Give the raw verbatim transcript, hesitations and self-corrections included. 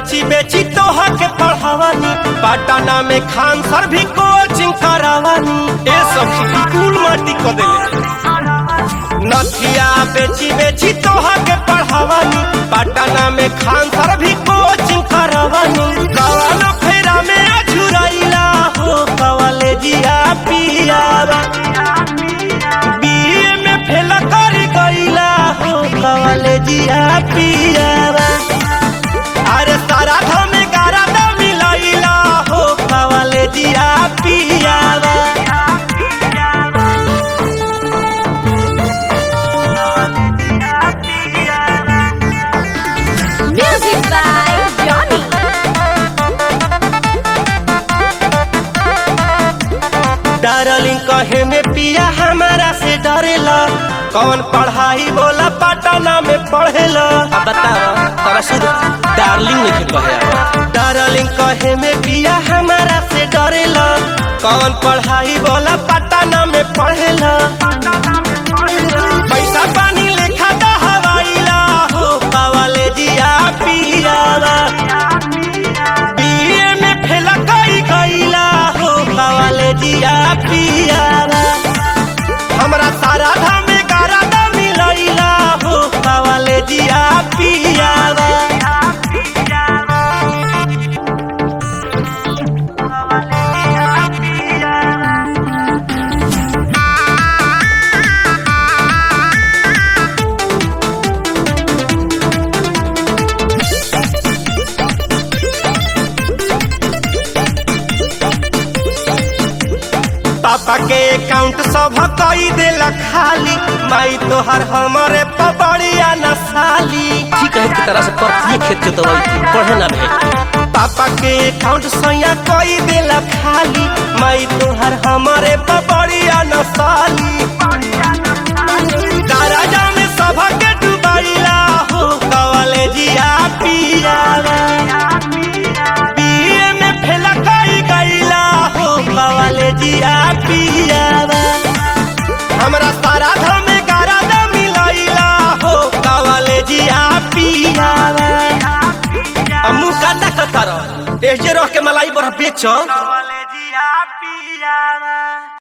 बेची बेची तोहा के पढ़ावानी, पटना में खान सर भी कोचिंग करावानी। ए सब स्कूल माटी को देले नथिया बेची बेची तोहा के पढ़ावानी, पटना में खान सर भी कोचिंग करावानी। कवाना फेरा में अझुराइला हो कॉलेजिया पियावा, बीए में फेल कर गइला हो कॉलेजिया पियावा। अरे सारा धम गारा दा मिलाइला हो कॉलेजिया पियावा। Music by Johnny. डार्लिंग कहे में पिया हमारा से डरेला, कौन पढ़ाई बोला पटना में पढ़ेला। अब बताओ तोरा शुद्ध डार्लिंग नहीं कहे। डार्लिंग कहे में पिया हमारा से डरेला, कौन पढ़ाई बोला पटना में पढ़ेला। पैसा पानी लेखा दहवाइला हो कॉलेजिया पियावा, बीए में फेल कई गइला हो कॉलेजिया पियावा। हमरा सारा धाम गारा दा मिलैला हो कॉलेजिया पियावा। पापा के अकाउंट सब कई देला खाली, माई तोहर हमारे पबड़िया न साली। ठीक है की तरह से प्रत्येक खेत जोतवाई पढ़े ना भे। पापा के अकाउंट सैया कई देला खाली, माई तोहर हमारे पबड़िया न साली। दराजा में सब के डुबाइला हो कॉलेजिया पियावा, बीए में फेल कई गइला हो कॉलेजिया पियावा। हमरा सारा धम गारा दा मिलैला हो कॉलेजिया पियावा। अम्मू काटा कतर एजे रह के मलाई बड़ा बेच कॉलेजिया पियावा।